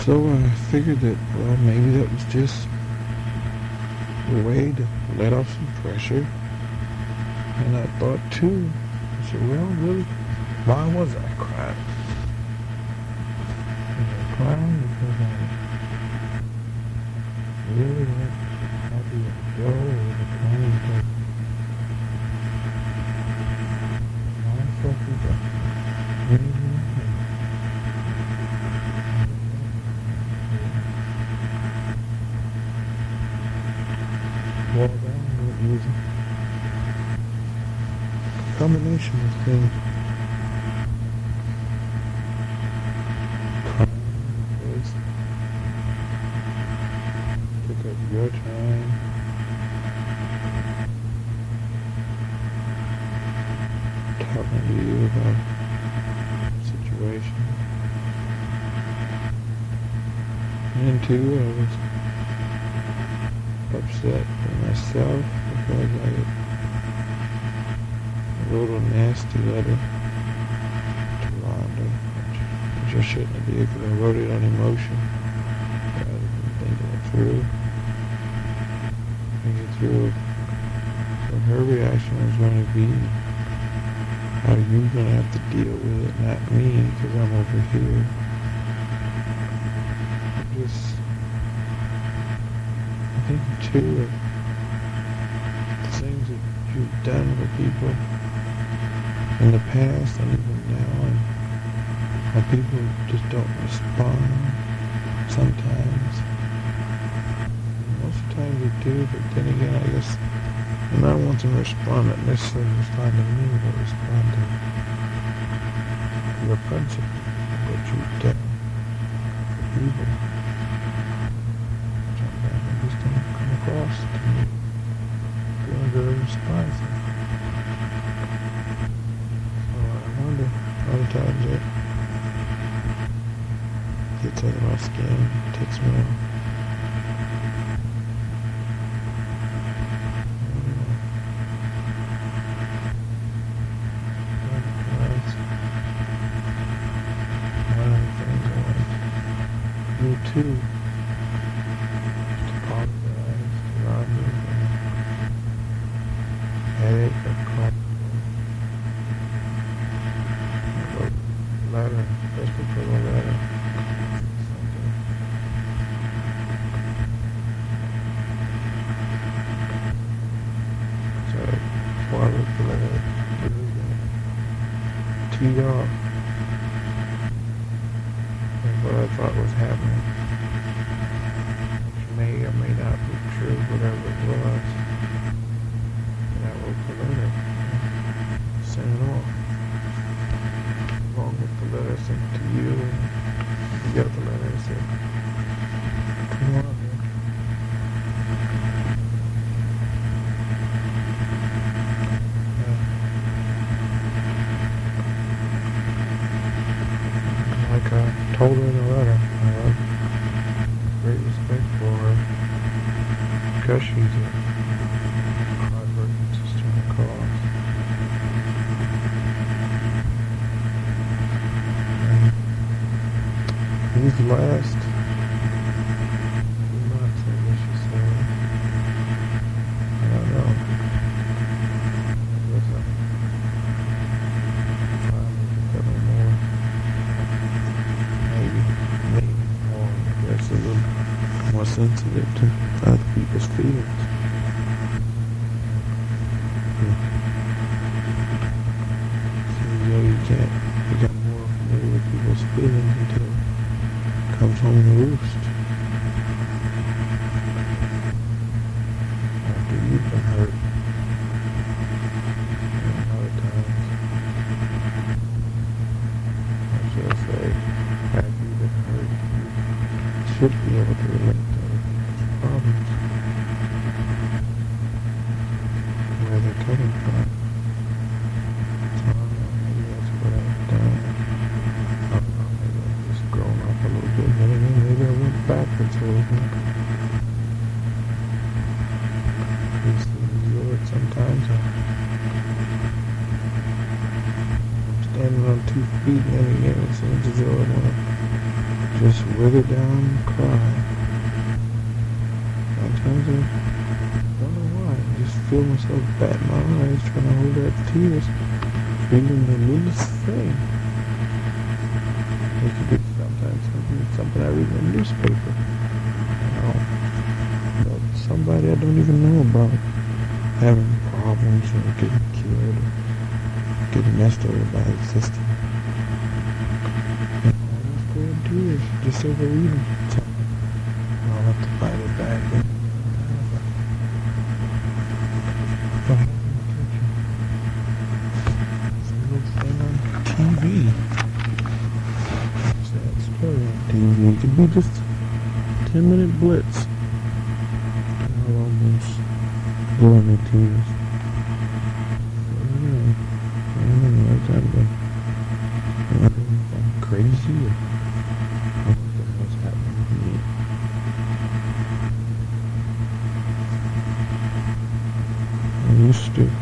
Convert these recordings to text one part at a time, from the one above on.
So I figured that, well, maybe that was just a way to let off some pressure. And I thought too, I said, well, really, why was I crying? Was I crying because I really wasn't happy with Joe, or was I crying because my suffers are really wall down with music. Combination of things. Crying, took up your time. Talking to you about the situation. And two, I was upset with myself because I wrote a nasty letter to Rhonda, which I shouldn't have did because I wrote it on emotion rather than thinking it through. So her reaction was going to be, how you going to have to deal with it, not me, because I'm over here. I think too, the things that you've done for people in the past and even now, and how people just don't respond sometimes. Most of the time they do, but then again, I guess, and I want them to respond, not necessarily respond to me, but respond to your principle, what you've done for people. Sometimes I just don't come across to me feeling very responsive. So I wonder, other times that gets under my skin, takes me off. Too, to apologize to Roger and headache of cough. I wrote a letter, especially for the letter. So before I wrote the letter, I really teed off what I thought was happening, which may or may not be true, whatever it was. And I wrote the letter, sent it off, along with the letter I sent to you, and the other letter I said, come on, man. Like I told her in the letter, I have great respect for her because she's a hard-working sister in the cause. And these last few months, I guess you say, I don't know, it was finally becoming more, maybe more, I guess, a little more sensitive to other people's feelings. So, you become more familiar with people's feelings until it comes home to roost. After you've been hurt, and a lot of times, I should say, after you've been hurt, you should be able to relate to other people's problems, where they're coming from. So I don't know, maybe that's what I've done. I don't know, maybe I've just grown up a little bit, but again, maybe I went backwards a little bit. Because in New York, sometimes I'm standing on 2 feet, and then again, it seems as though I want to just wither down and cry. Sometimes I don't know why. I just feel myself bat my eyes trying to hold back tears, reading the littlest thing. It could be something I read in the newspaper. About somebody I don't even know about having problems or getting killed or getting messed over by existing. And all I have to do is just overread something. I'll have to fight it back. TV. Sad story on TV. It could be just a 10-minute blitz. I'll almost go on the tears. I don't know. I've got to wondering if I'm crazy or what the hell's happening to me. I used to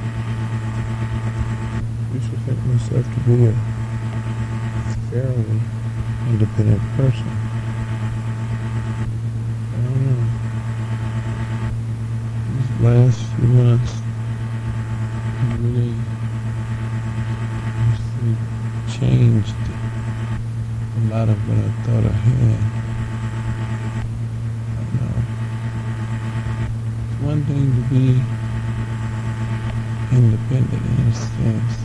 think myself to be a fairly independent person. I don't know. These last few months really changed a lot of what I thought I had. I don't know. It's one thing to be independent in a sense.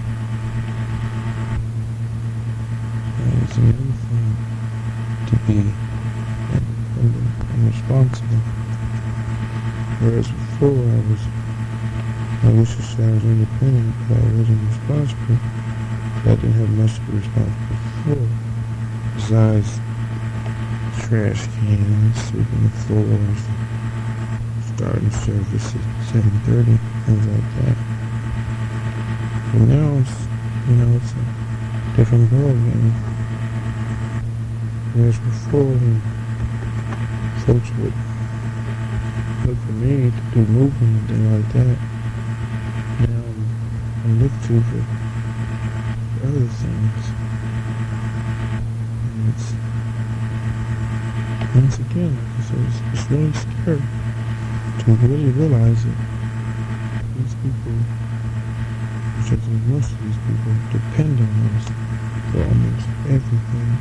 It's another thing to be independent and responsible. Whereas before I used to say I was independent, but I wasn't responsible. I didn't have much to be responsible for. Besides trash cans, sweeping the floors, starting service at 7:30, things like that. But now it's a different ballgame. Whereas before, when folks would look for me to do movement and things like that, now I'm looked to for other things. And it's, once again, like I said, it's really scary to really realize that these people, which I think most of these people, depend on us for almost everything.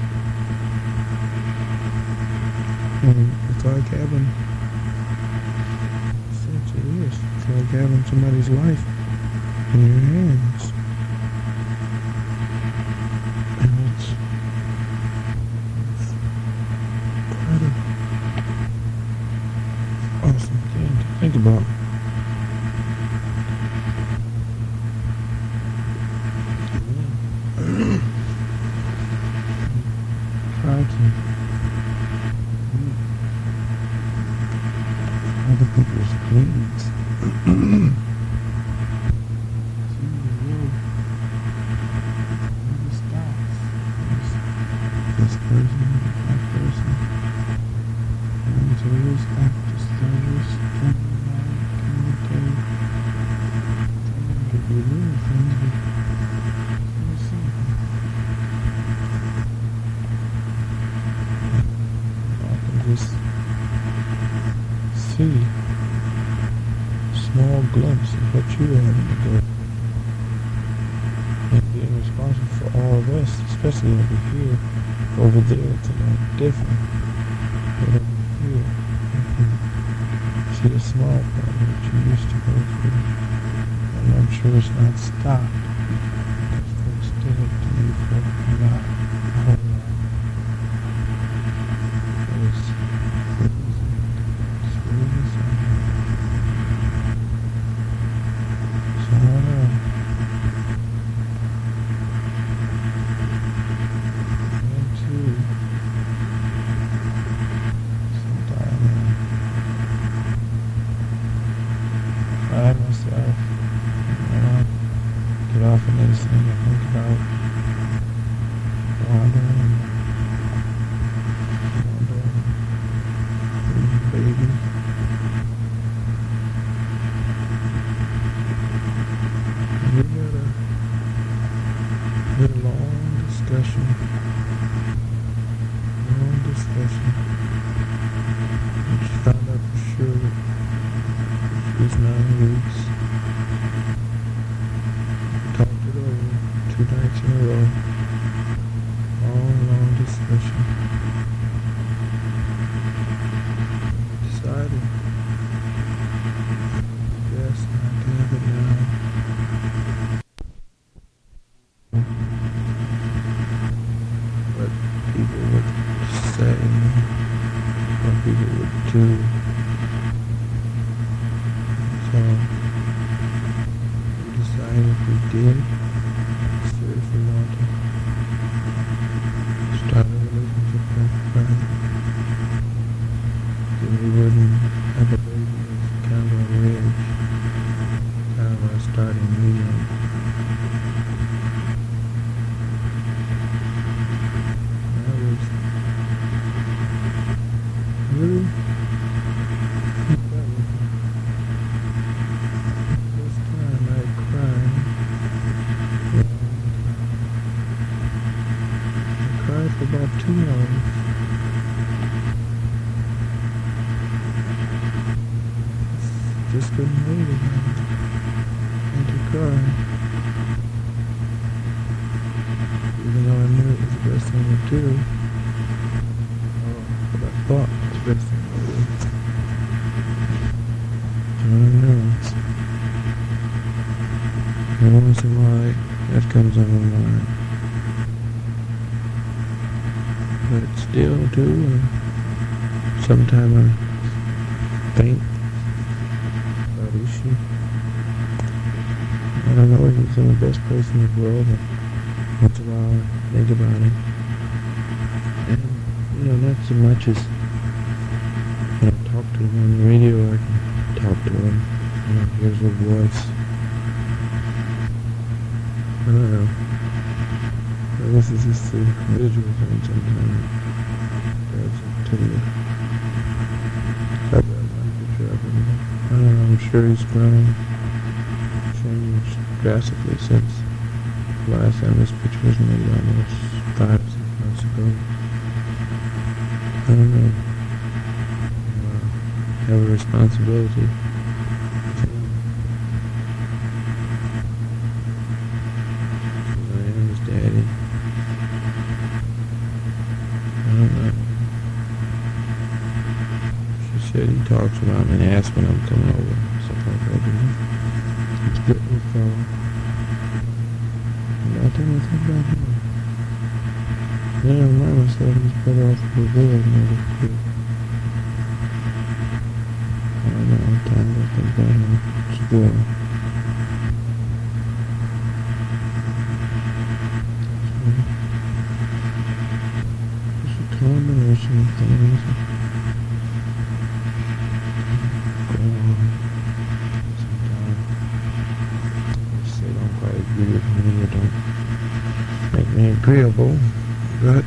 And it's like having, essentially is, it's like having somebody's life in your hands. And it's quite an awesome thing to think about. Try to other people's needs. This person, that person, going to this after service, communicate. Could be little things, but something. I can just see small glimpse of what you have to do. And being responsible for all of us, especially over here. Over there, it's a lot different. But over here, you can see a small part of what you used to go through. And I'm sure it's not stopped. Because folks still have to leave for a lot, a whole lot. It's really something. So I don't know. Find myself, get off of this thing and think about Some people would too. So we decided if we did seriously want to start a relationship with friends, then we wouldn't have a baby as kind of a wedge, kind of a starting medium. That was really for about 2 hours. Just couldn't wait again. Had to cry. Even though I knew it was the best thing to do. Or what I thought was the best thing to do. I don't know. And once in a while, that comes on my mind. But still too, sometimes I think about issue. I don't know if he's in the best place in the world, but once in a while I think about it. And, not so much as when I talk to him on the radio, I can talk to him, hear his voice. I don't know. I guess it's just a visual thing sometimes. Grabs it to you. I've got one picture of him. I don't know, I'm sure he's grown. Changed drastically since the last time this picture was made, almost 5-6 months ago. I don't know. I have a responsibility. I am his daddy. I don't know. She said he talks about me and asks when I'm coming over. Stuff like that. He's a good little fellow. And I think about him. Then I remind myself he's better off with the world than other people. I don't know what time I think about him. Still. Combination of things go on sometimes. Just they don't quite agree with me or don't make me agreeable, but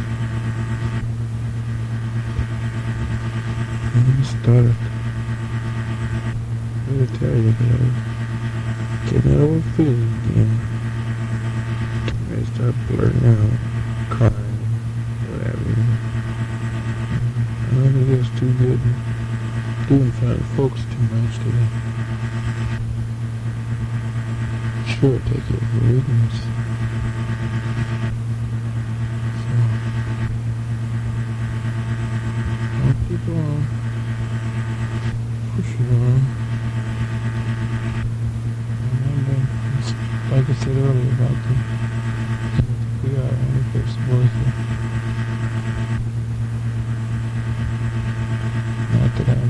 I just started to tell you that I was getting that old feeling again. I start blurting out, crying. Whatever. I don't think it was too good doing in front of folks too much today. Sure, take it for weakness. So, I'll keep on pushing on. Remember, like I said earlier about the PR, I think it's worth it. Not that I'm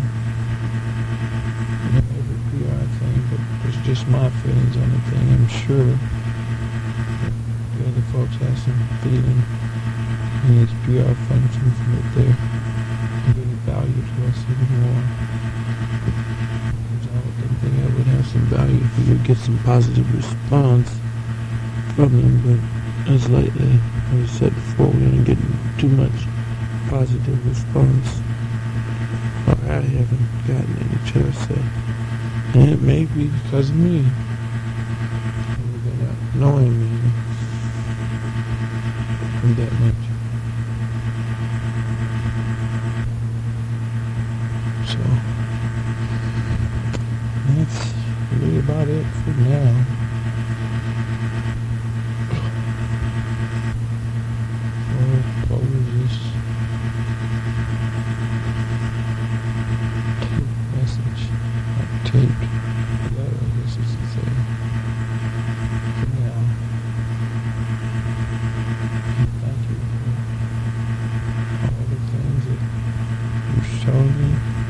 in every PR thing, but it's just my feelings on the thing. I'm sure that the other folks have some feeling in these PR functions that they're giving value to us even more. Because I would think they would have some value if we would get some positive response from them, but as lately, as I said before, we ain't getting too much positive response. Or I haven't gotten any, shall I say. And it may be because of me. They're not knowing me that much. So, that's really about it for now. Taped letter, I guess you should say. For now, thank you for all the things chosen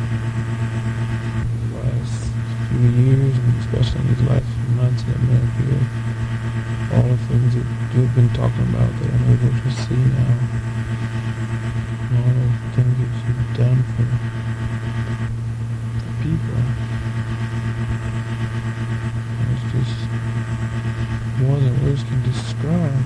the last few years, and especially in these last few months that I've been up here. All the things that you've been talking about that I'm able to see now. And all the things that you've done for people. And it's just more than words can describe.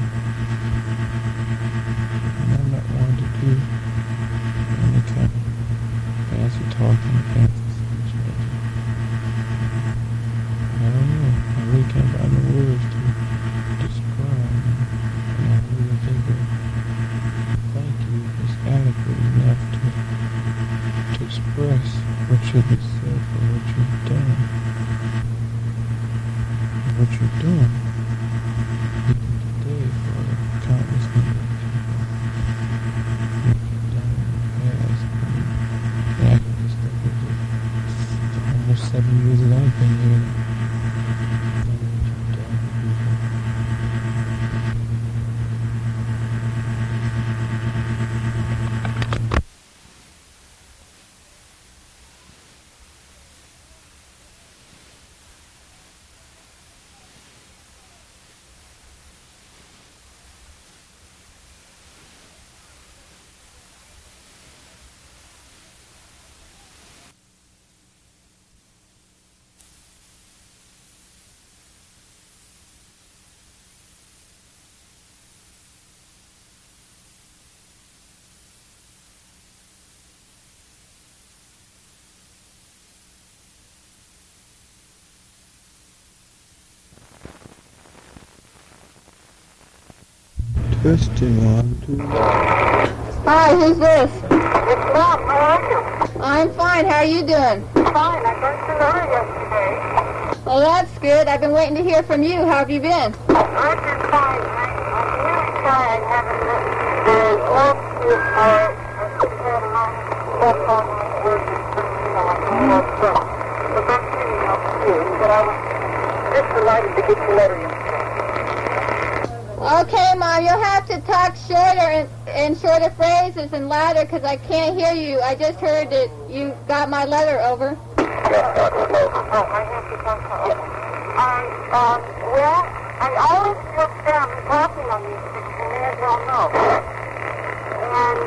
And I'm not one to do any kind of fancy talking, fancy speech making. I don't know. I really can't find the words to describe. And I really think that thank you is adequate enough to express what should be said for what you've done. And what you're doing. Even today for the countless number of people. What you've done in the past. And I can just think of the almost 7 years that I've been here. And what you've done for people. Testing 1, 2. Hi, who's this? It's Bob. How are you? I'm fine. How are you doing? Fine. I got your letter yesterday. Well, that's good. I've been waiting to hear from you. How have you been? I've been fine. I'm really trying. Haven't the last few hours. I've had a lot of stuff on my work and all that stuff. But that's really not true. But I was just delighted to get your letter yesterday. Okay, Mom, you'll have to talk shorter in shorter phrases and louder because I can't hear you. I just heard that you got my letter over. Oh, I have to talk to you. Well, I always feel down talking on these things, you may as well know. And,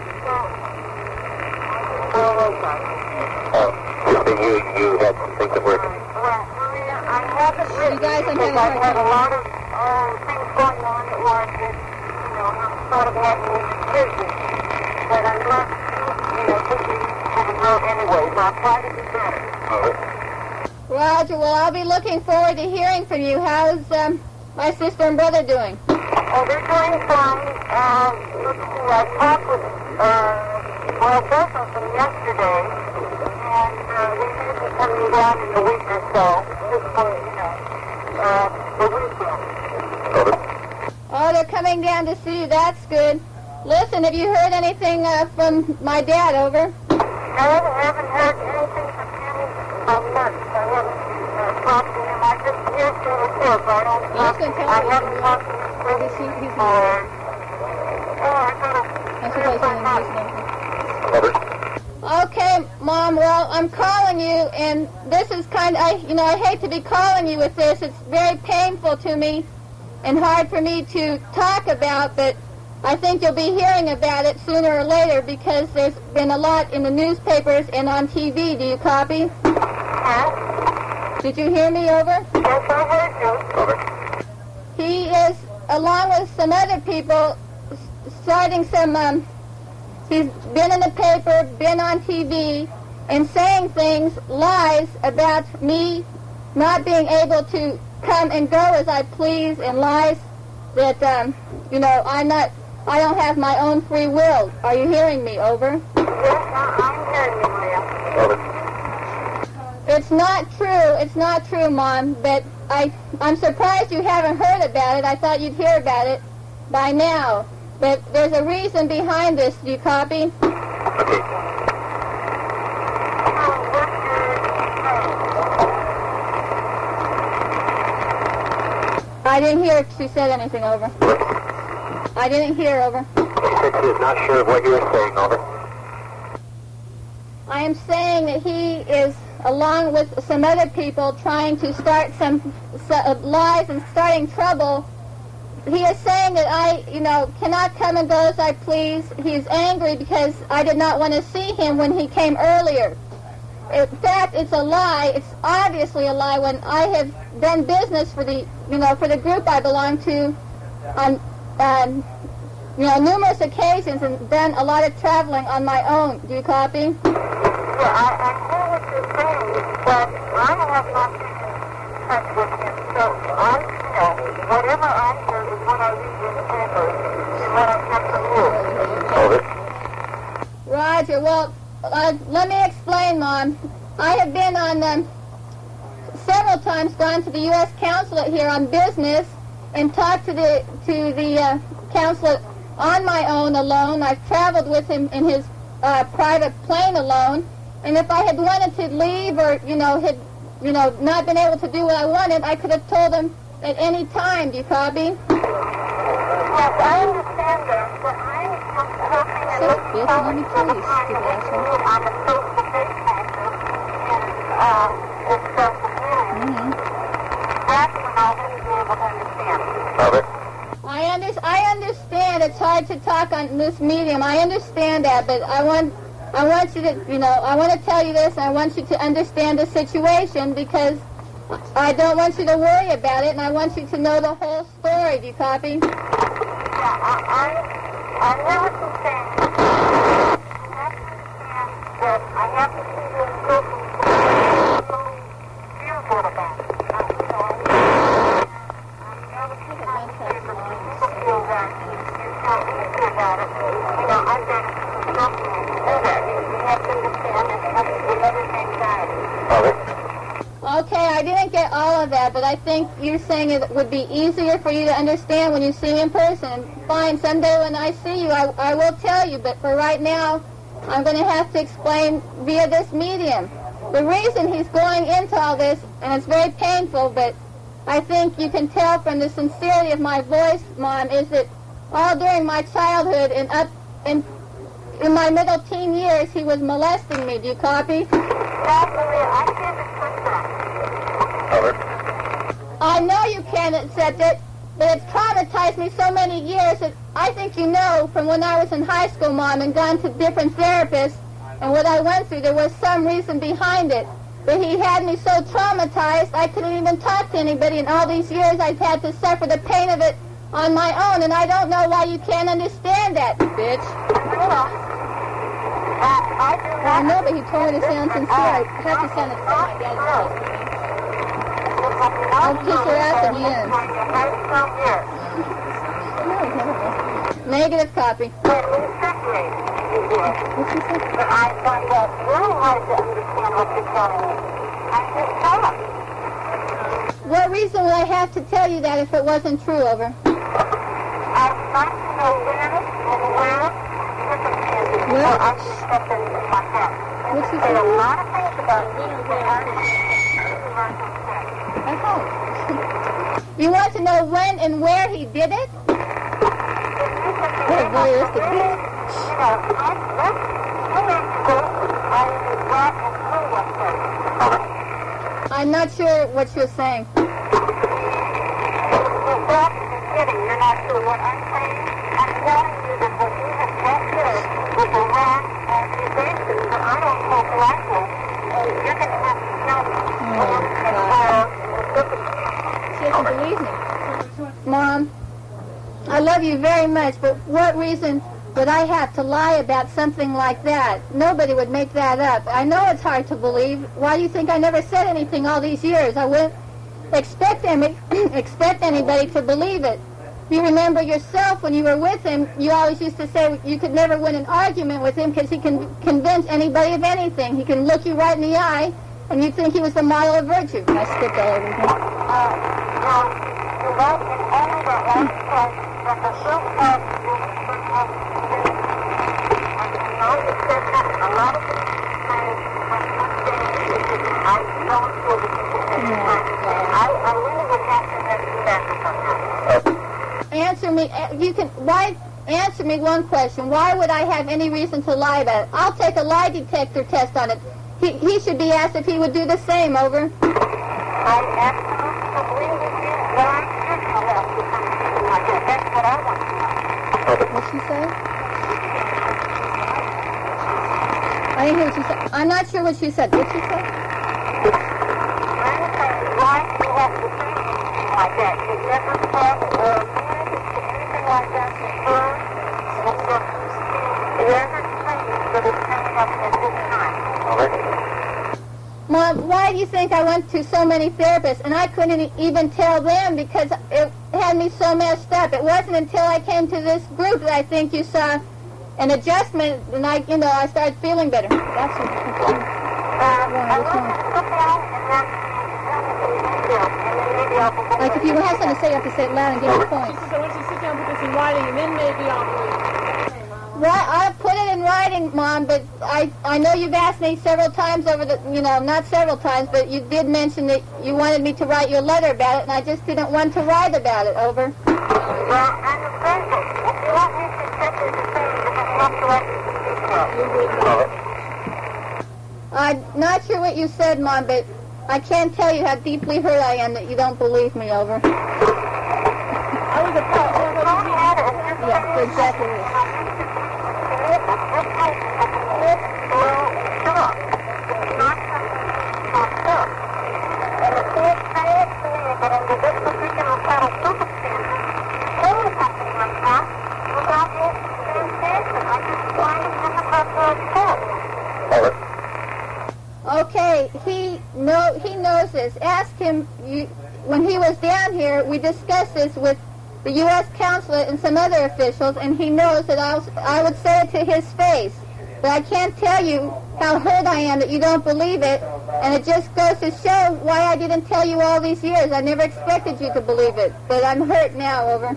you had some things that work. Well, Maria, I haven't written because I've had a lot of things going on at work that, I'm sort of having a decision. But I'm not, thinking of a road anyway, so I'll try to do better. Roger. Well, I'll be looking forward to hearing from you. How's my sister and brother doing? Oh, they're doing fine. Let's see, I talked with, both of them yesterday, and they may be coming down in a week or so, just for, the weekend. Oh, they're coming down to see you. That's good. Listen, have you heard anything from my dad, over? No, I haven't heard anything from him for months. I haven't talked to him. I just hear through the book. I haven't talked to him Okay, Mom, well, I'm calling you, and this is I hate to be calling you with this. It's very painful to me and hard for me to talk about, but I think you'll be hearing about it sooner or later because there's been a lot in the newspapers and on TV. Do you copy? Did you hear me, over? Yes, I heard you. Over. He is, along with some other people, starting some, he's been in the paper, been on TV, and saying things, lies about me not being able to come and go as I please, and lies that, I don't have my own free will. Are you hearing me, over? Yes, I'm hearing you, Maria. Over. It's not true, Mom, but I'm surprised you haven't heard about it. I thought you'd hear about it by now. But there's a reason behind this. Do you copy? I didn't hear if she said anything, over. I didn't hear, over. She said she was not sure of what you were saying, over. is, along with some other people, trying to start some lies and starting trouble. He is saying that I, cannot come and go as I please. He's angry because I did not want to see him when he came earlier. In fact, it's a lie. It's obviously a lie when I have done business for the, for the group I belong to on, numerous occasions and done a lot of traveling on my own. Do you copy? Yeah, I hear what you're saying, but I have not been in touch with him, so whatever I hear is what I read in the paper, and what I get from you. Roger. Well, let me explain, Mom. I have been on several times gone to the U.S. consulate here on business and talked to the consulate on my own alone. I've traveled with him in his private plane alone. And if I had wanted to leave or, had, not been able to do what I wanted, I could have told him at any time. Do you copy? Yes, I understand that, but I'm hoping and looking forward to the time to meet you on the face-to-face basis in self-community. That's when I'll really be able to understand. I understand it's hard to talk on this medium. I understand that, but I want you to, I want to tell you this, and I want you to understand the situation because I don't want you to worry about it, and I want you to know the whole story. Do you copy? Yeah, I hear what you're saying. You have to understand that I have to see you in person so feel good about it. Okay, I didn't get all of that, but I think you're saying it would be easier for you to understand when you see me in person. Fine, someday when I see you, I will tell you, but for right now, I'm going to have to explain via this medium. The reason he's going into all this, and it's very painful, but I think you can tell from the sincerity of my voice, Mom, is that all during my childhood and up in my middle teen years, he was molesting me. Do you copy? I can't accept that. I know you can't accept it, but it's traumatized me so many years that I think you know from when I was in high school, Mom, and gone to different therapists, and what I went through, there was some reason behind it. But he had me so traumatized, I couldn't even talk to anybody. In all these years, I've had to suffer the pain of it on my own, and I don't know why you can't understand that, bitch. I know, but he told me to sound sincere. I have to sound it so my dad's voice. I'll kiss her ass at the end. Negative copy. But I find that very hard to understand what you're telling me. I just can't. What reason would I have to tell you that if it wasn't true, over? I'd like to know when and where circumstances before I can step into my head. What's he There's saying? a lot of things about me that are I hope. You want to know when and where he did it? What a voyeuristic bitch. I'm not sure what you're saying. You're not sure what I'm saying. I'm telling you that what you have just said is a wrong accusation that I don't take lightly. You're going to have to tell me. She doesn't believe me. Mom, I love you very much, but what reason would I have to lie about something like that? Nobody would make that up. I know it's hard to believe. Why do you think I never said anything all these years? I wouldn't expect anybody to believe it. You remember yourself when you were with him, you always used to say you could never win an argument with him because he can convince anybody of anything. He can look you right in the eye and you'd think he was the model of virtue. I skipped all over him. You're right, and only that one part that the first part is a lot of things I don't feel that I really would have to make you Answer me one question. Why would I have any reason to lie about it? I'll take a lie detector test on it. he should be asked if he would do the same, over. I absolutely agree with you. But I shouldn't have to do something like that. That's what I want to know. What'd she say? I didn't hear what she said. I'm not sure what she said. What'd she say? Why do you have to do something like that? You never said anything like that before. You never claimed that it's coming up at this time. Mom, why do you think I went to so many therapists? And I couldn't even tell them because it had me so messed up. It wasn't until I came to this group that I think you saw an adjustment, and I started feeling better. That's what like if you have something to say, you have to say it loud and give your point. So once you sit down, put this in writing, and then maybe I'll believe it. Right, I put it in writing, Mom, but I know you've asked me several times over the, not several times, but you did mention that you wanted me to write you a letter about it, and I just didn't want to write about it, over. Well, I'm afraid that if you want me to simply to say that it's not correct, I'm not sure what you said, Mom, but I can't tell you how deeply hurt I am that you don't believe me, over. I was a part of it. Yes, exactly. Okay, he knows this. Ask him, when he was down here, we discussed this with the U.S. consulate and some other officials, and he knows that I would say it to his face. But I can't tell you how hurt I am that you don't believe it, and it just goes to show why I didn't tell you all these years. I never expected you to believe it, but I'm hurt now, over.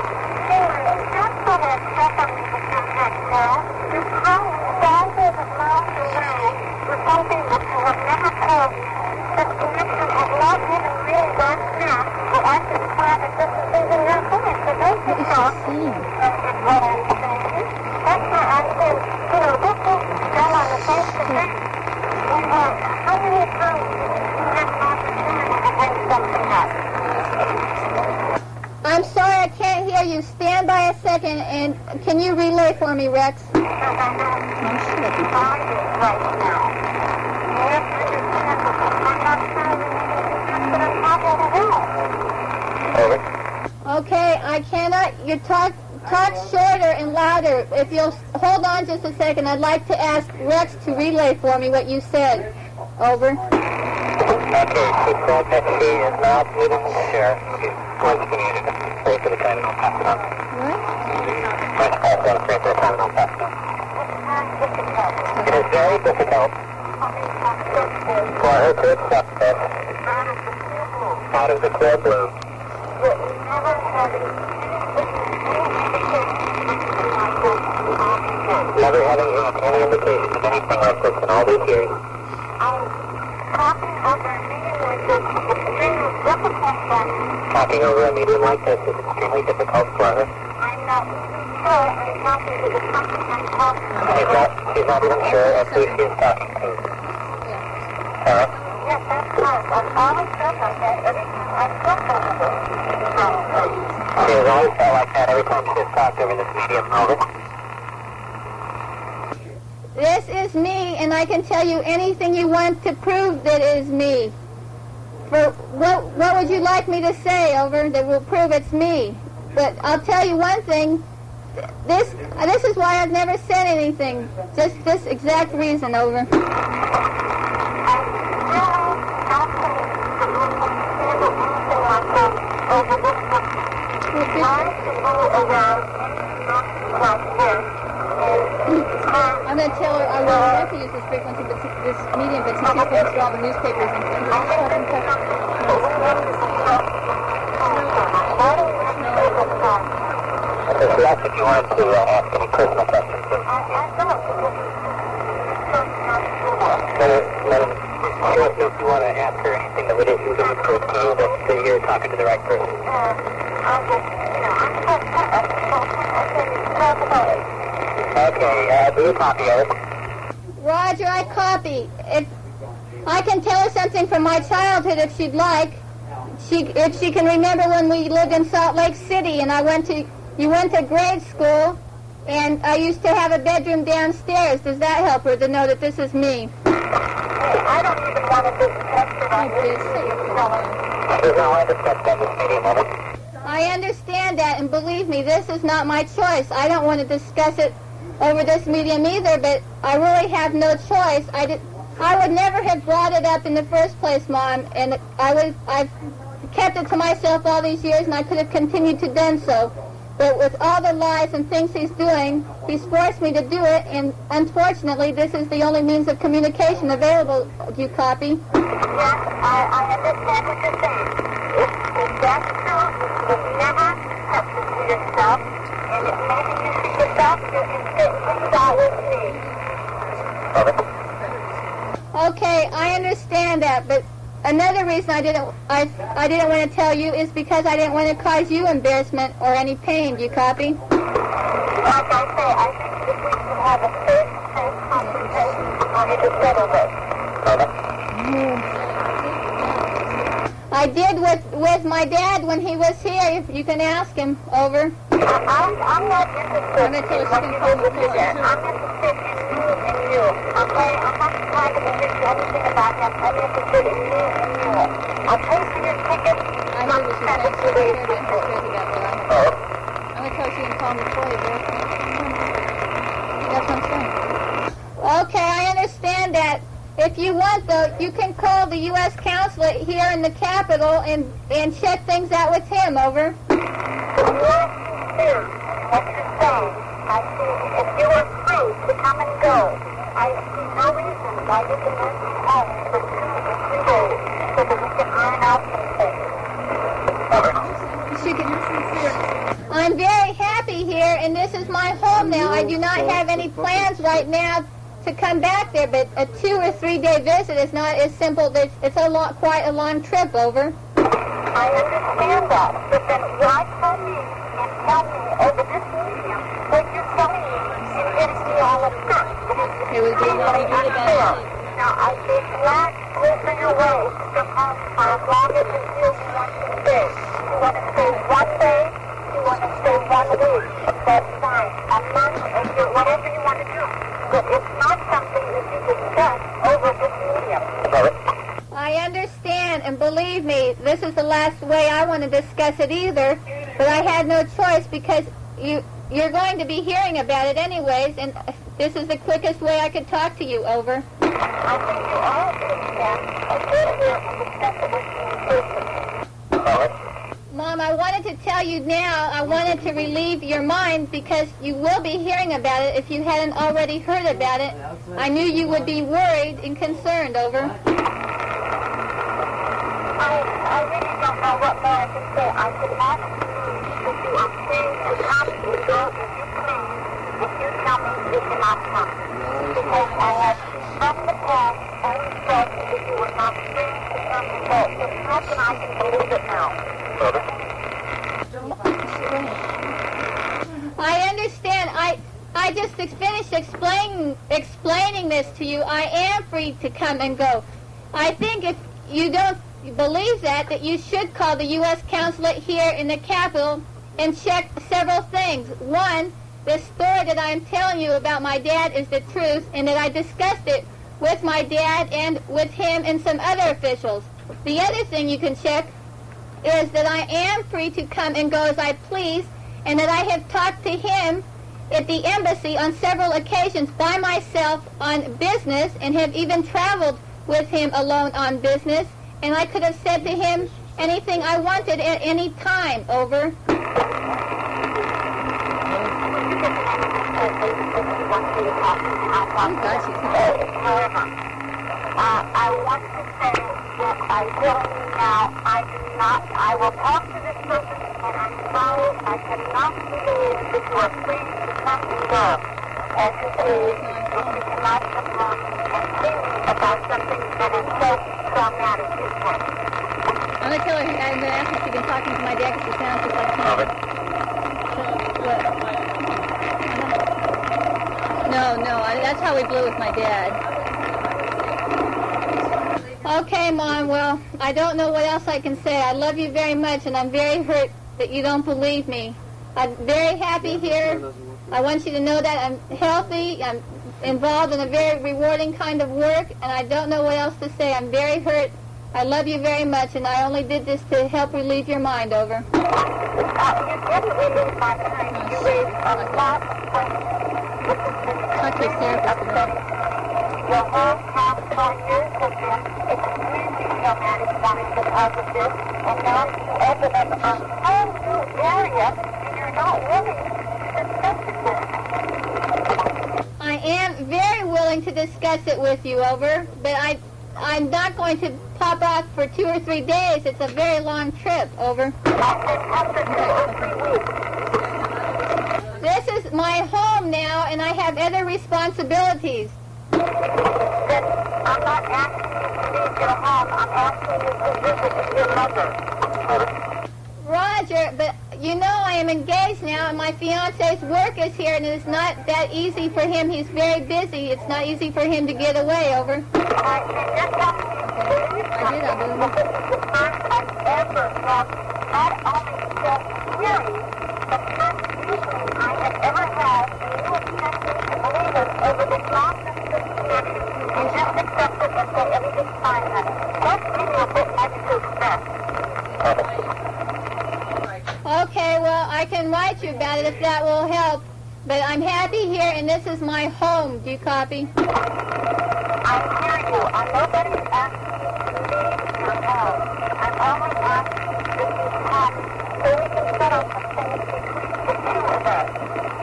I'm sorry, I can't hear you. Stand by a second, and can you relay for me, Rex? Okay, I cannot. You talk shorter and louder. If you'll hold on just a second, I'd like to ask Rex to relay for me what you said. Over. Okay, she said that she is not meeting the sheriff. She's going to community. Pray for the time and I'll pass it on. What? Let's pass it on. Pray for the time and I'll pass it on. It is very difficult for her to accept this out of the clear blue. Never having had any indication of anything like this in all these years. Talking over a medium like this is extremely difficult for her. I'm not sure I'm talking to the person I'm talking to. She's not even sure of who she is talking to. Sarah? Yes, that's right. I've always felt like that every time I've talked over her. She has always felt like that every time she has talked over this medium, over. This is me, and I can tell you anything you want to prove that is me. For what would you like me to say, over, that will prove it's me? But I'll tell you one thing. This is why I've never said anything. Just this exact reason, over. I'm going to tell her I want to use this frequency, but this medium, but since he's going to all the newspapers and things, She asked if you wanted to ask any personal questions. She wants to know if you want to ask her anything that would prove to you that you're talking to the right person. Okay, do a copy of it. Roger. Roger, I copy. If I can tell her something from my childhood if she'd like. If she can remember when we lived in Salt Lake City and you went to grade school and I used to have a bedroom downstairs. Does that help her to know that this is me? I don't even want to discuss it on I understand that, and believe me, this is not my choice. I don't want to discuss it over this medium either, but I really have no choice. I would never have brought it up in the first place, Mom, and I've kept it to myself all these years, and I could have continued to do so. But with all the lies and things he's doing, he's forced me to do it, and unfortunately, this is the only means of communication available. Do you copy? Yes, I understand what you're saying. If that's true, you never have to see yourself, and if maybe you see yourself, you can sit things out with me. Okay, I understand that, but another reason I didn't want to tell you is because I didn't want to cause you embarrassment or any pain. Do you copy? Like I say, I think if we can have a face-to-face conversation, I need to settle this. I did with my dad when he was here. You can ask him. Over. I'm not interested in what you did with your dad. I'm interested in you. Okay? I'm not trying to convince you anything about him. I'm interested in you and you. I'll pay for your ticket. I know this is thanks to the interest rate about what I have. I'm going to tell you and call me for you, dear. That's what I'm saying. Okay, I understand that. If you want, though, you can call the U.S. consulate here in the Capitol and check things out with him. Over. You're sincere in what you're saying. I see if you were free to come and go, I see no reason why you can work from home for 2 or 3 days so that we can iron out some things. I'm very happy here, and this is my home now. I do not have any plans right now to come back there, but a 2 or 3 day visit is not as simple. It's quite a long trip. Over. I understand that, but then why tell me and tell me over this medium what you're telling me and getting me all upset? It would be really unfair. Now, I'd be glad to open your way to come home for as long as you feel you want to stay. You want to stay 1 day, you want to stay 1 week. That's fine. A month, a year, whatever you want to do. But it's not something that you discuss over this medium. I understand, and believe me, this is the last way I want to discuss it either, but I had no choice because you're going to be hearing about it anyways, and this is the quickest way I could talk to you. Over. I think you all understand a good deal of the stuff that we're doing. Mom, I wanted to tell you now, I wanted to relieve your mind because you will be hearing about it if you hadn't already heard about it. I knew you would be worried and concerned. Over. I really don't know what more I can say. I could ask you to do a thing and ask you to go as you please if you tell me you cannot come. Because I have from the past always said that you were not free to come and go. So how can I believe it now? I understand. I just finished explaining this to you. I am free to come and go. I think if you don't believe that you should call the U.S. consulate here in the Capitol and check several things. One, the story that I'm telling you about my dad is the truth, and that I discussed it with my dad and with him and some other officials. The other thing you can check is that I am free to come and go as I please, and that I have talked to him at the embassy on several occasions by myself on business and have even traveled with him alone on business, and I could have said to him anything I wanted at any time. Over. I want to say that I'm telling you now, I will talk to this person, and I'm sorry, I cannot believe that you are free to come and go. And to please, if you cannot come home and think about something that is so traumatic to you. I'm going to tell her, I'm going to ask her if she's been talking to my dad because she sounds just like him. That's how we blew with my dad. Okay, Mom, well, I don't know what else I can say. I love you very much, and I'm very hurt that you don't believe me. I'm very happy here. I want you to know that I'm healthy. I'm involved in a very rewarding kind of work, and I don't know what else to say. I'm very hurt. I love you very much, and I only did this to help relieve your mind, over. You didn't relieve my mind. You raised a lot of questions. Talk to your therapist about it. Your whole past 12 years have been extremely traumatic for me because of this, and now you open up a whole new area, and you're not willing to discuss it with me. I am very willing to discuss it with you, over, but I'm not going to pop off for 2 or 3 days. It's a very long trip, over. After 2 or 3 weeks. This is my home now, and I have other responsibilities. Then I'm not asking you to leave your home. I'm asking you to visit your mother. Roger, but you know I am engaged now, and my fiancé's work is here, and it's not that easy for him. He's very busy. It's not easy for him to get away, over. You're telling me, please, I did, I believe. this is the first I've ever felt not only self-weary, but confusion I have ever had, and you expect me to believe it over this long distance connection and just accept it and say everything's fine, honey. That's really a bit much to expect. Okay, well, I can write you about it if that will help, but I'm happy here, and this is my home. Do you copy? I hear you. Nobody's asking you to leave your home. I'm only asking you to be happy so we can settle some things between the two of us.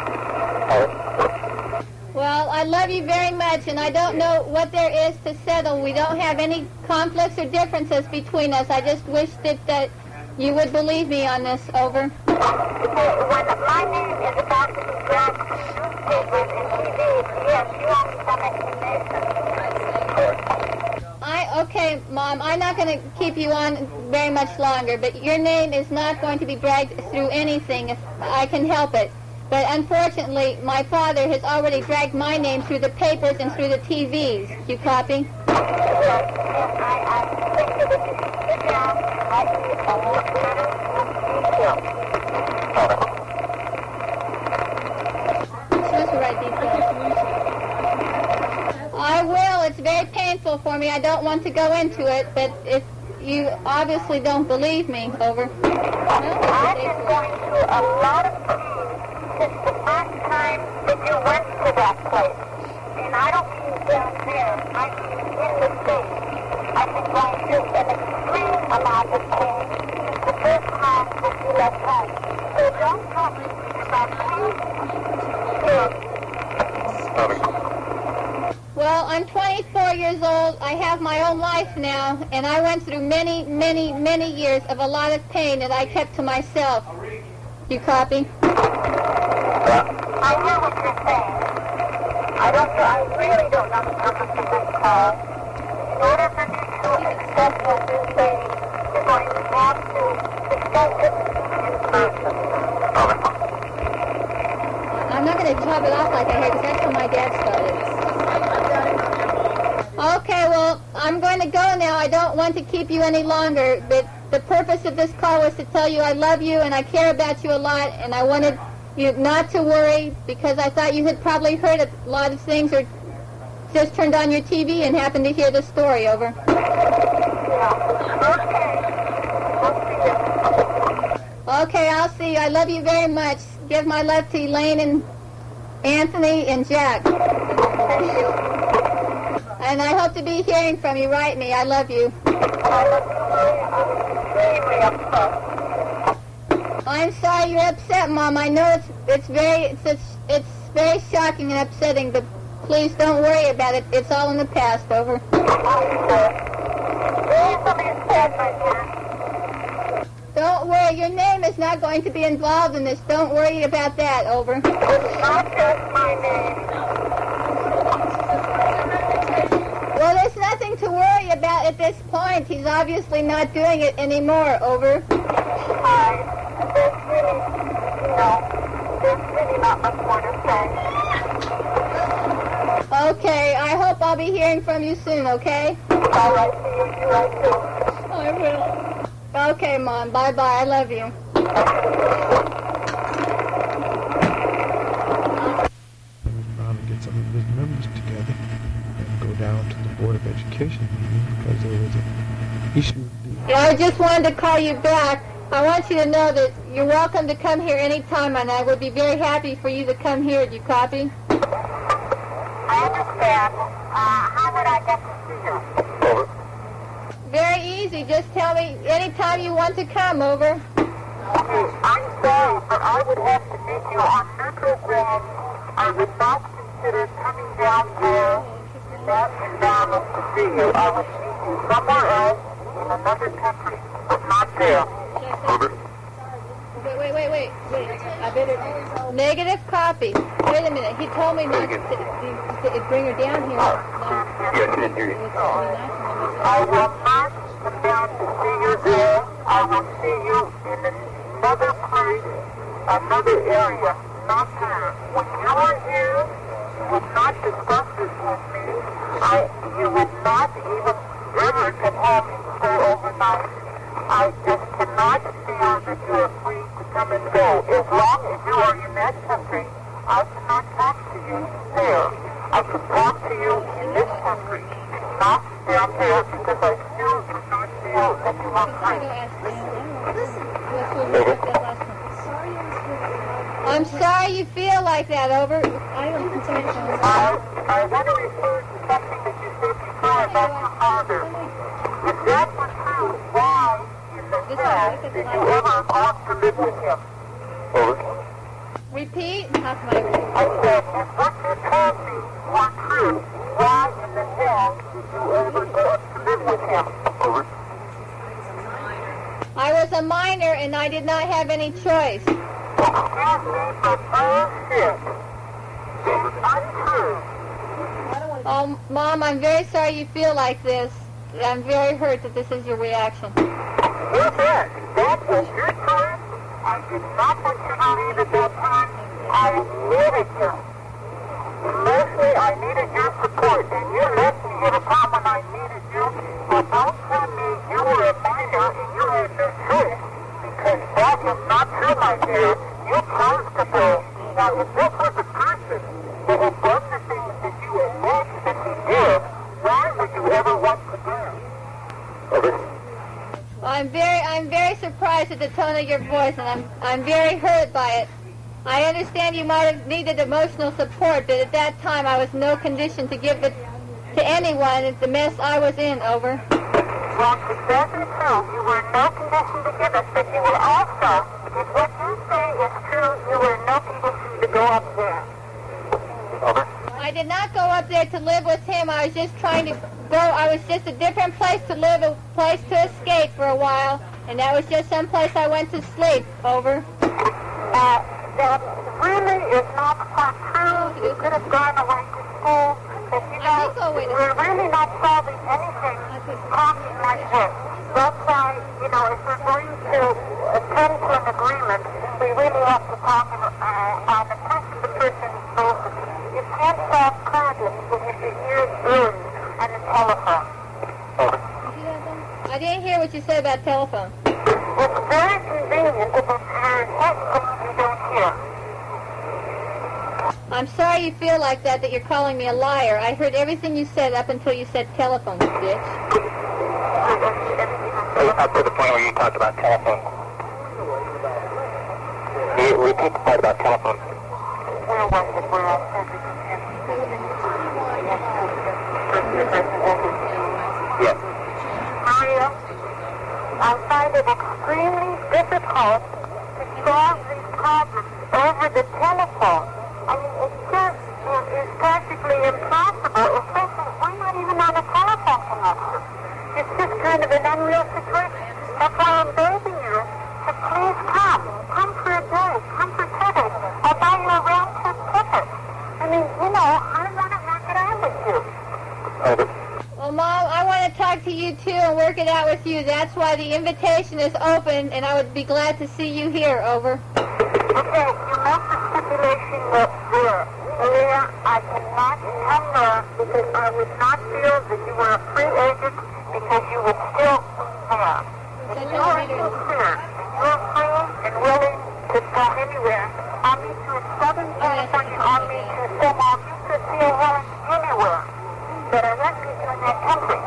Well, I love you very much, and I don't know what there is to settle. We don't have any conflicts or differences between us. I just wish that you would believe me on this, over. When my name is about to be dragged from newspapers and TV, yes, you owe me some explanation. Okay, Mom, I'm not going to keep you on very much longer, but your name is not going to be dragged through anything if I can help it. But unfortunately, my father has already dragged my name through the papers and through the TVs. Do you copy? Yes, and I think that if you sit down and write me a little better detail. Supposed to write details. I will. It's very painful for me. I don't want to go into it, but if you obviously don't believe me, over. I've been going through a lot of pain since the first time that you went to that place. And I don't mean down there. I mean in the city. I've been going through an extreme amount of pain since the first time that you left home. So don't talk to me about pain. Well, I'm 24 years old. I have my own life now, and I went through many, many, many years of a lot of pain that I kept to myself. Do you copy? I hear what you're saying. I really don't know the purpose of this call. In order for me to accept what you're saying, you're going to have to discuss it in person. I'm not going to chop it off like I heard, because that's how my dad started. Okay, well, I'm going to go now. I don't want to keep you any longer, but the purpose of this call was to tell you I love you and I care about you a lot, and I wanted you not to worry, because I thought you had probably heard a lot of things or just turned on your TV and happened to hear the story, over. Okay, I'll see you. I love you very much. Give my love to Elaine and Anthony and Jack. And I hope to be hearing from you. Write me. I love you. I'm sorry you're upset, Mom. I know it's very shocking and upsetting, but please don't worry about it. It's all in the past, over. Don't worry. Your name is not going to be involved in this. Don't worry about that, over. It's not just my name. Well, there's nothing to worry about at this point. He's obviously not doing it anymore, over. There's really not much more to say. Okay, I hope I'll be hearing from you soon, okay? All right, see you too. I will. Okay, Mom. Bye-bye. I love you. Brown to get some of his members together and go down to the Board of Education meeting because there was an issue. Yeah, I just wanted to call you back. I want you to know that you're welcome to come here anytime, and I would be very happy for you to come here. Do you copy? I understand. How would I get to see you? Over. Very easy. Just tell me anytime you want to come. Over. Okay, I'm sorry, but I would have to meet you on neutral ground. I would not consider coming down there in that environment to see you. I would meet you somewhere else in another country, but not there. Over. Wait. I better... Negative copy. Wait a minute. He told me not to bring her down here. Yeah, she didn't hear you. I will not come down to see you there. I will see you in another place, another area, not here. When you are here, you would not discuss this with me. You would not even ever can have me stay overnight. I just cannot feel that you are free to come and go. As long as you are in that country, I cannot talk to you there. I can talk to you in this country, not down there, because I still do not feel that you are free. I'm sorry you feel like that. Over. I want to refer to something that you said before about your father. If that was true, why in the hell did you ever want to live with him? Over. Repeat. How come I repeat? I said, if what you told me were true, why in the hell did you ever want to live with him? Over. I was a minor and I did not have any choice. Excuse me, but bullshit. It's untrue. Oh, Mom, I'm very sorry you feel like this. I'm very hurt that this is your reaction. You bet. That was your choice. I did not want you to leave at that time. I needed you. Mostly, I needed your support, and you left me at a time when I needed you. But don't tell me you were a minor and you had no choice, because that was not true, my dear. You chose to go. Now, if this was a person that had done the things that you alleged that he did, why would you ever want to do? Over. I'm very surprised at the tone of your voice, and I'm very hurt by it. I understand you might have needed emotional support, but at that time I was in no condition to give it to anyone at the mess I was in. Over. Well, exactly true. You were in no condition to give it, but you were also, if what you say is true, you were in no condition to go up there. Over. I did not go up there to live with him. I was just trying to go. I was just a different place to live, a place to escape for a while, and that was just some place I went to sleep. Over. That really is not quite true. You could have gone away to school, but you I did go away to we're really not solving anything talking like this. That's why, if we're going to attend to an agreement, we really have to talk on a person-to-person basis. You can't solve problems when your ears burn on the telephone. I didn't hear what you said about telephone. It's very convenient if it's heard headphones you don't hear. I'm sorry you feel like that you're calling me a liar. I heard everything you said up until you said telephone, bitch. Up to the point where you talked about telephone. You repeat the part about telephone. Where was it? Where I said yes. Maria, I find it extremely difficult to solve these problems over the telephone. I mean, it's practically impossible, especially we're not even on a telephone connection. It's just kind of an unreal situation. That's why I'm begging you to please come. Come for a day. Come for 2 days. I'll buy you a round-trip ticket. I mean, I want to work it out with you. Well, Mom, I want to talk to you, too, and work it out with you. That's why the invitation is open, and I would be glad to see you here. Over. Okay, you make the stipulation that there. Leah, I cannot come there because I would not feel that you were a free agent because you would still be there. If you are sincere, you are free and willing to go anywhere. I'll meet you in Southern California. I'll meet you somewhere. You could be a woman anywhere. But I won't meet you in that country.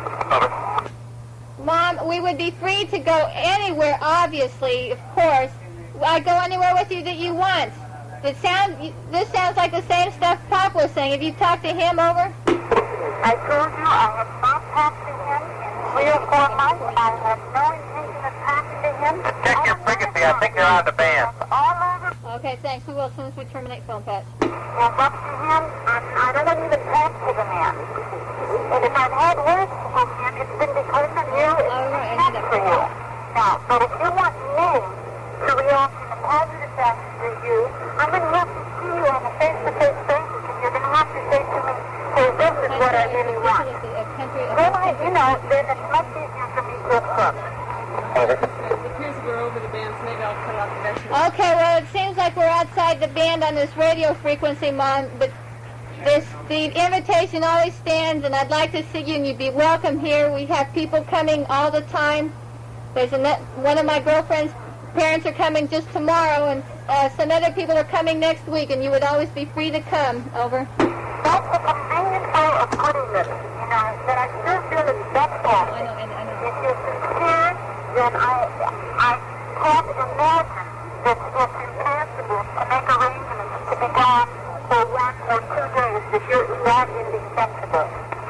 Mom, we would be free to go anywhere, obviously, of course. I go anywhere with you that you want. This sounds like the same stuff Pop was saying. Have you talked to him over? I told you I have not talked to him in 3 or 4 months. I have no intention of talking to him. Check your frequency. I think they're out of the band. All over. Okay, thanks. We will as soon as we terminate phone patch. Well, up to him, I don't even talk to the man. And if I've had words with him, it's been because of you. It's not for you. Now, but if you want me to react in a positive fashion to you, I'm going to have to see you on a face-to-face basis, and you're going to have to say to me, hey, this is what I really want. Then then it's much easier for me to accept. It appears we're over the band, so maybe I'll cut off the next. Okay, well, it seems like we're outside the band on this radio frequency, Mom, but the invitation always stands, and I'd like to see you, and you'd be welcome here. We have people coming all the time. There's one of my girlfriend's parents are coming just tomorrow, and some other people are coming next week, and you would always be free to come. Over. That's the convenient way of putting it, that I still feel it's best for me. If you're sincere, then I can't imagine that it's impossible to make arrangements to be gone for 1 or 2 days if you're that indispensable.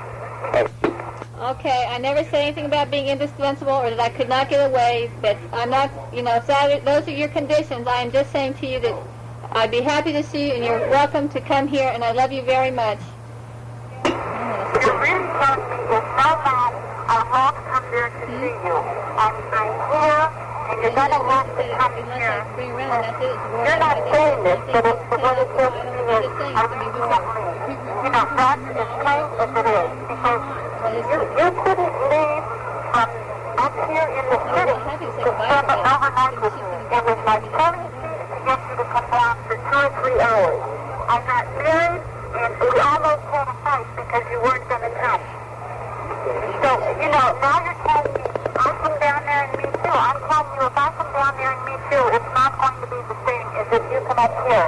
Okay, I never said anything about being indispensable or that I could not get away, but I'm not, if those are your conditions, I am just saying to you that I'd be happy to see you, and you're welcome to come here, and I love you very much. You're really telling me there's no man I won't come there to see you. I'm here, and you're going to have to come here. You're not saying this, but it's the way it feels to me is I really can't leave. That's as plain as it is, because you couldn't leave from up here in the city to spend an overnight with me. It was like 70 feet to get you to come down for 2 or 3 hours. I got married, and we almost had a fight because you weren't going to come. So, now you're telling me I'll come down there and meet you. I'm telling you if I come down there and meet you, it's not going to be the same as if you come up here.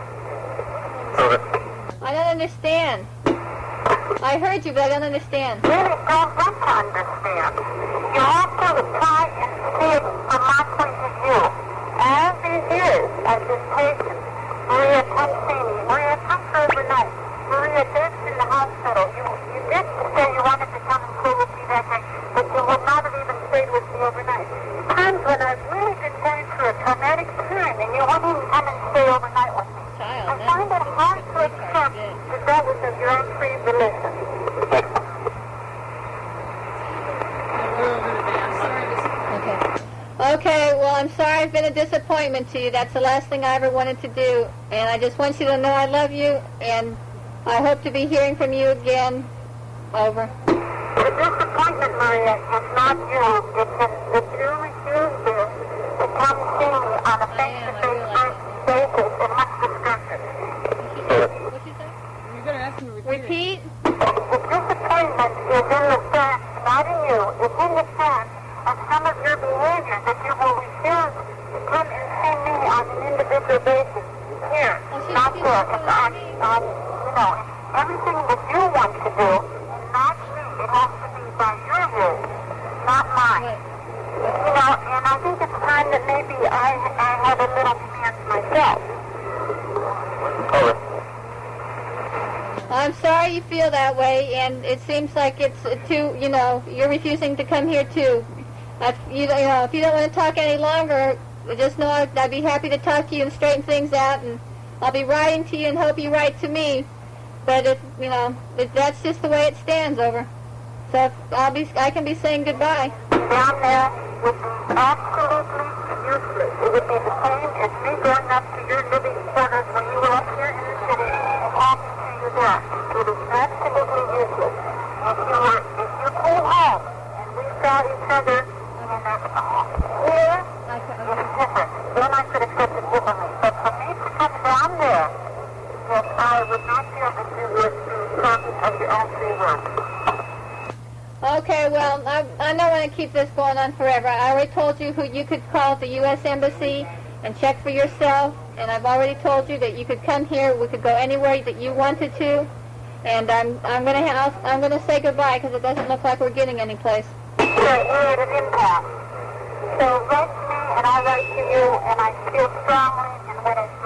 I don't understand. I heard you, but I don't understand. Really don't want to understand. You have to try and see it from my point of view. All these years, I've been patient. Maria, come see me. Maria, come for overnight. Maria, Dave's in the hospital. You did say you wanted to come and stay with me that day, but you would not have even stayed with me overnight. Times when I've really been going through a traumatic time, and you wouldn't even come and stay overnight with me. I find it hard to accept that that was of your own free volition. Okay, well, I'm sorry I've been a disappointment to you. That's the last thing I ever wanted to do. And I just want you to know I love you, and I hope to be hearing from you again. Over. The disappointment, Maria, is not you. It's that you refuse to come see me on a face-to-face basis and much discussion. What'd you say? You're going to ask me to repeat? The disappointment is in the fact, not in you, it's in the fact of some of your behavior that you will refuse to come and see me on an individual basis. Here, not there. It's on everything that you want to do, not me. It has to be by your rules, not mine. And I think it's time that maybe I have a little chance myself. I'm sorry you feel that way, and it seems like it's too, you're refusing to come here too. If you don't want to talk any longer, just know I'd be happy to talk to you and straighten things out, and I'll be writing to you and hope you write to me. But that's just the way it stands. Over. So I can be saying goodbye. Down there would be absolutely useless. It would be the same as me going up to your living quarters when you were up here in the city and talking to you there. It is absolutely useless. If you came home and we saw each other in here, it's different. Then I could accept it differently. But for me to come down there, that I would not feel that you would be Okay, well, I don't want to keep this going on forever. I already told you who you could call at the U.S. Embassy and check for yourself, and I've already told you that you could come here. We could go anywhere that you wanted to, and I'm gonna say goodbye because it doesn't look like we're getting any place. We're at an impasse. So write to me, and I write to you, and I feel strongly in what I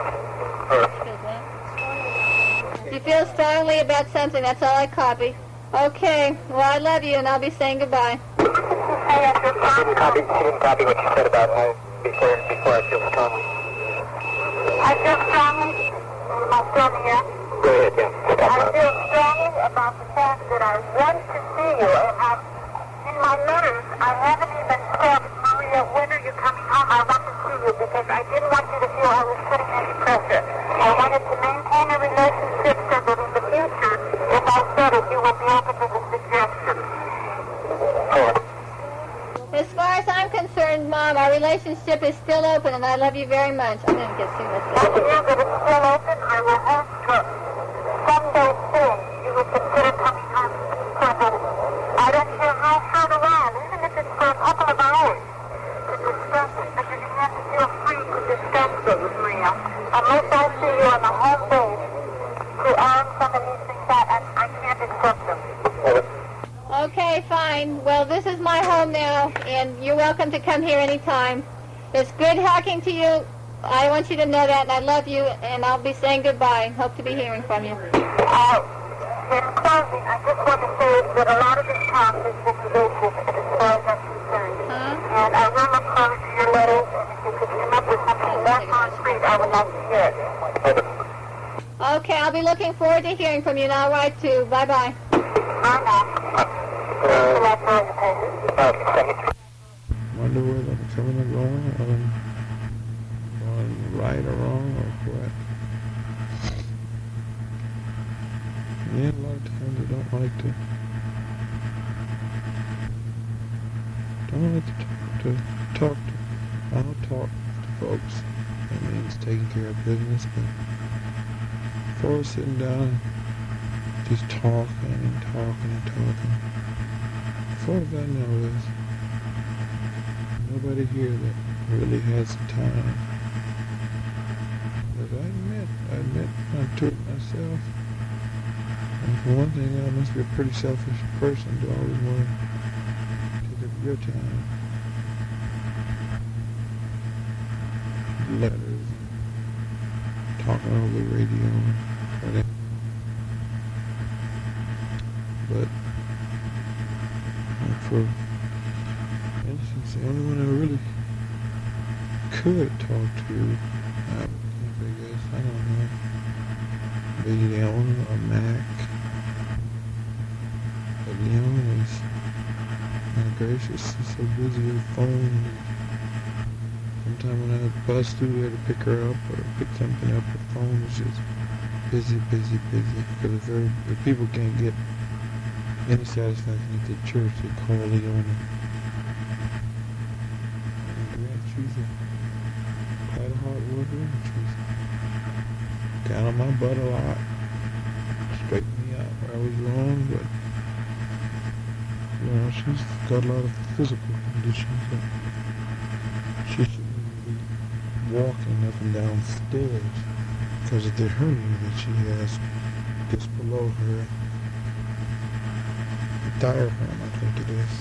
said to you. You feel strongly about something. That's all I copy. Okay. Well, I love you, and I'll be saying goodbye. She didn't copy what you said about her before I feel strongly. I feel strongly. Am I still here? Go ahead, yeah. I feel strongly about the fact that I want to see you, and in my letters, I haven't even said, Maria, when are you coming home? I want to see you because I didn't want you to feel I was putting any pressure. I wanted to maintain a relationship so that in the future, if I said it, you would be open to the suggestion. As far as I'm concerned, Mom, our relationship is still open, and I love you very much. I'm going to get soon. I hear that it's still open. I will hope that someday soon you would consider coming home for a visit. I don't care how short a while, even if it's for a couple of hours, to discuss it, because you have to feel free to discuss things, Maria. Unless I see you on the home base to iron some of these things out, I can't accept them. Okay, fine. Well, this is my home now, and you're welcome to come here anytime. It's good talking to you. I want you to know that, and I love you, and I'll be saying goodbye. Hope to be hearing from you. In closing, I just want to say that a lot of this talk has been evasive as far as I'm concerned. And I will look forward to your letters, and if you could come up with something more concrete, I would like to hear it. Okay, I'll be looking forward to hearing from you, and I'll write too. Bye-bye. Bye now. Thanks a lot for all your patience. Wonder whether I'm coming or going right or wrong or what. Yeah, a lot of times I don't like to talk to. I'll talk to folks. That means taking care of business, but before sitting down and just talking and talking and talking, as far as I know is nobody here that really has the time. But I admit to it myself. And for one thing, I must be a pretty selfish person to always want to take up your time. Letters, talking over the radio, whatever. But for instance, the only one I really could talk to, I guess, I don't know, maybe Leon or Mac. But Leon is, my gracious, she's so busy with the phone. Sometimes when I bus through there to pick her up or pick something up, the phone is just busy. Because if people can't get any satisfaction at the church, they call Leona. And she's quite a hard worker. She's down on my butt a lot, straightened me out where I was wrong, but she's got a lot of physical conditions that she shouldn't be walking up and down stairs because of the hernia that she has just below her diaphragm, I think it is.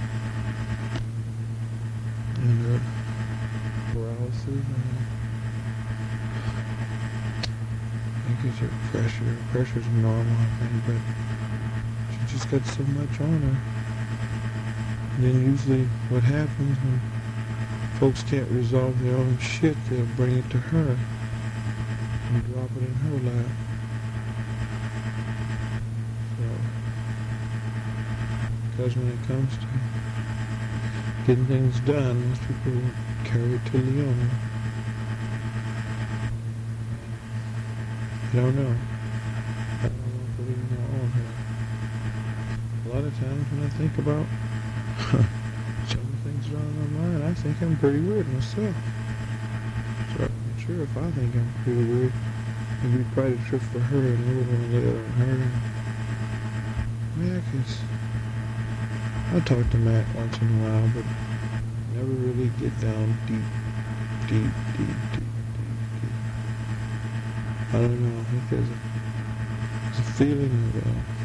And her paralysis, I think it's her pressure. Her pressure's normal, I think, but she just got so much on her. And then usually what happens when folks can't resolve their own shit, they'll bring it to her and drop it in her lap. Because when it comes to getting things done, most people will carry it to Leona. I don't know. I don't know if I even know on her. A lot of times when I think about some of the things that are on my mind, I think I'm pretty weird myself. So I'm not sure if I think I'm pretty weird. It'd be quite a trip for her, and I wouldn't want to let it on her. Yeah, because I talk to Matt once in a while, but never really get down deep. I don't know. I think there's a feeling of,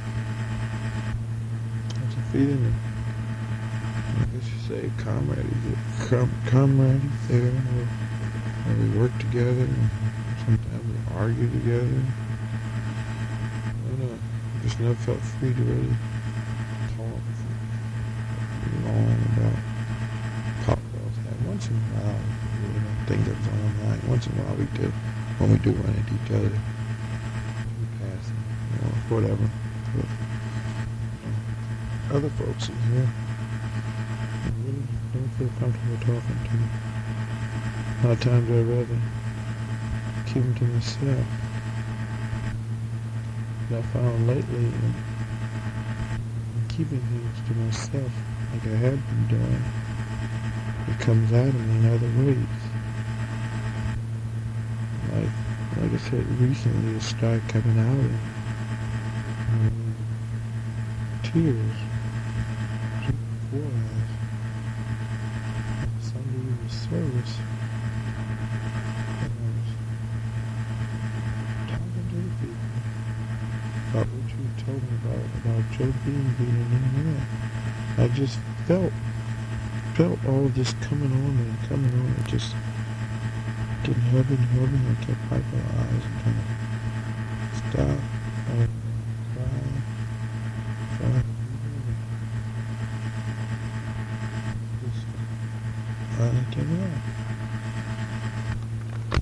I guess you say camaraderie there, where we work together, and sometimes we argue together. I don't know. I just never felt free to really talk long about pop girls. And once in a while, things that was on my mind. Once in a while we do, when we do run into each other, we pass, whatever. But, other folks in here, I really don't feel comfortable talking to. A lot of times I'd rather keep them to myself. But I found lately, keeping things to myself, like I have been doing, it comes out of me in other ways. Like I said, recently it started coming out in tears. Before Sunday evening service, and I was talking to the people about what you told me about Joe being in there. I just felt all of this coming on. It just getting heavy. I kept wiping my eyes and trying to stop. Crying. Just finally came out.